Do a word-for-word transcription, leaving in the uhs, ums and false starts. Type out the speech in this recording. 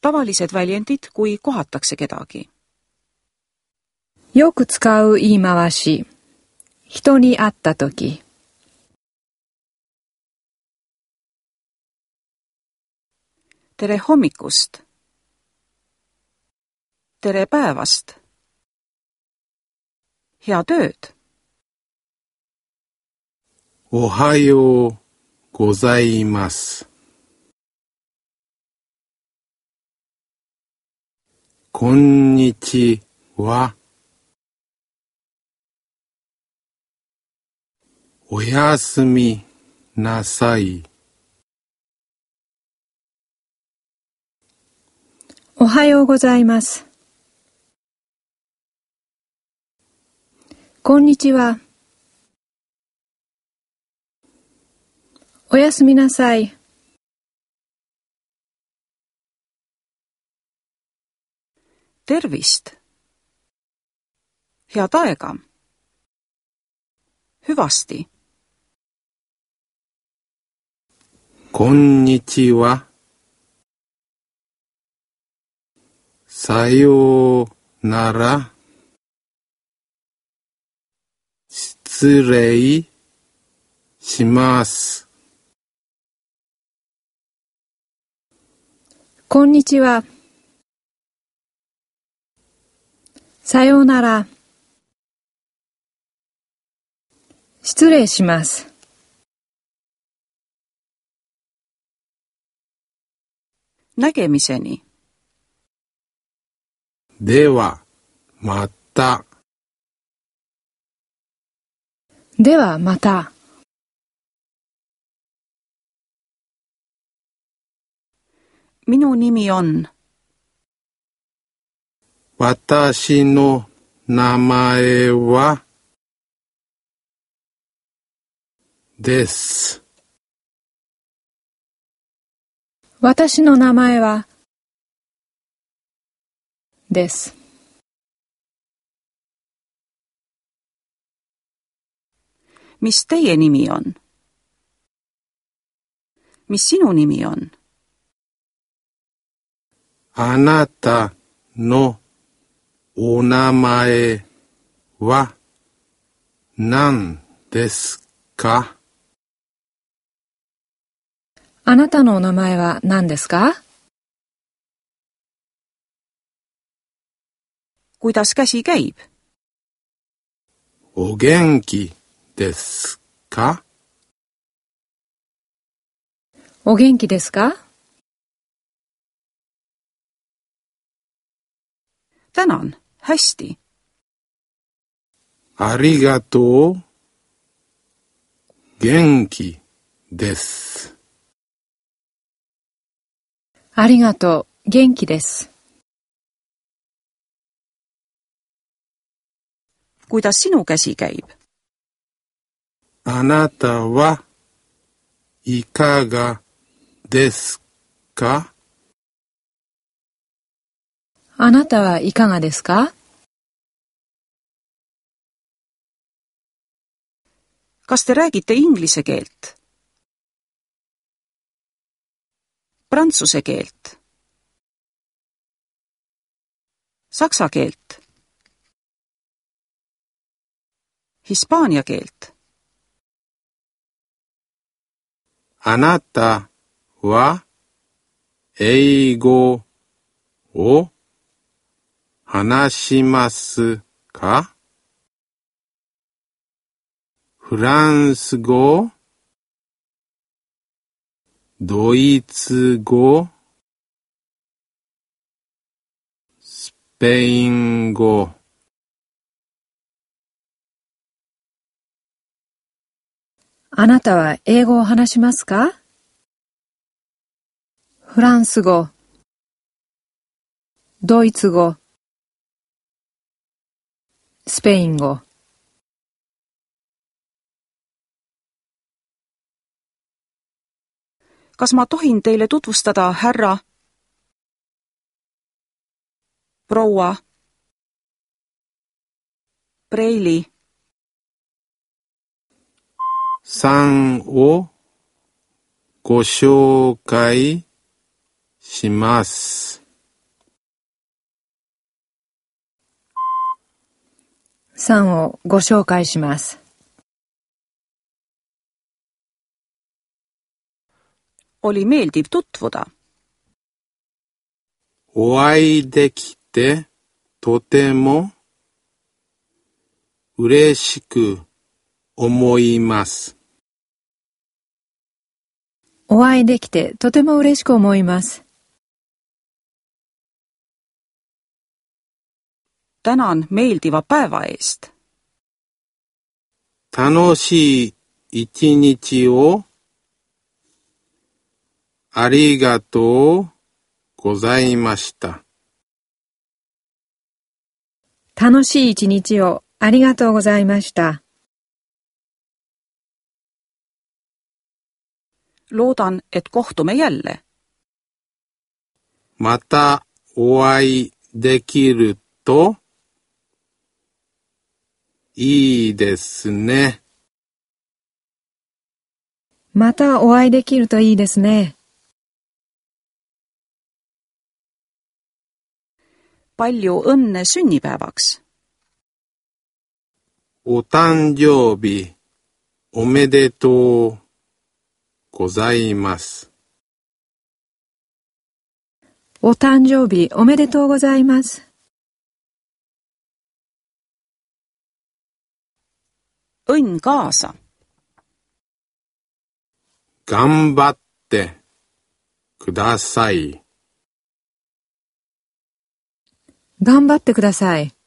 tavalised väljendid, kui kohatakse kedagi. よく使う言い回し。人に会ったとき。 Tere hommikust. Tere päevast. Hea tööd. おはようございます。こんにちは。おやすみなさい。 おはようございます。こんにちは。おやすみなさい。 Tervist. Head aega. Hüvasti. こんにちは。さようなら。失礼します。 こんにちは。さようなら。失礼します。 Nägemiseni. では、また。 ではまた。 Minu nimi on. 私の名前はです。 私の名前はです。 Mis teie nimi on? Mis sinu nimi on? あなたのお名前は何ですか？ あなたのお名前は何ですか？ Kuidas käsi käib? お元気ですか？ お元気ですか？ Tänan, hästi. ありがとう。元気です。 ありがとう。元気です。 Kuidas sinu käsi käib? あなたはいかがですか？ あなたはいかがですか？ Kas te räägite inglise keelt? Prantsuse keelt? Saksa keelt? Hispaania keelt? あなたは英語を話しますか？フランス語、ドイツ語、スペイン語。 あなたは英語を話しますか？フランス語、ドイツ語、スペイン語。 Kas ma tohin teile tutvustada härra, proua, preili? さんをご紹介します。 さんをご紹介します。 oli meeldiv tutvuda. お会いできてとても嬉しく思います。 お会いできてとても嬉しく思います。 tänan meeldiva päeva eest. 楽しい一日をありがとうございました。 楽しい一日をありがとうございました。 loodan, et kohtume jälle. またお会いできるといいですね。 またお会いできるといいですね。 palju õnne sünnipäevaks. お誕生日おめでとうございます。 お誕生日おめでとうございます。 õnn kaasa. 頑張ってください。 頑張ってください。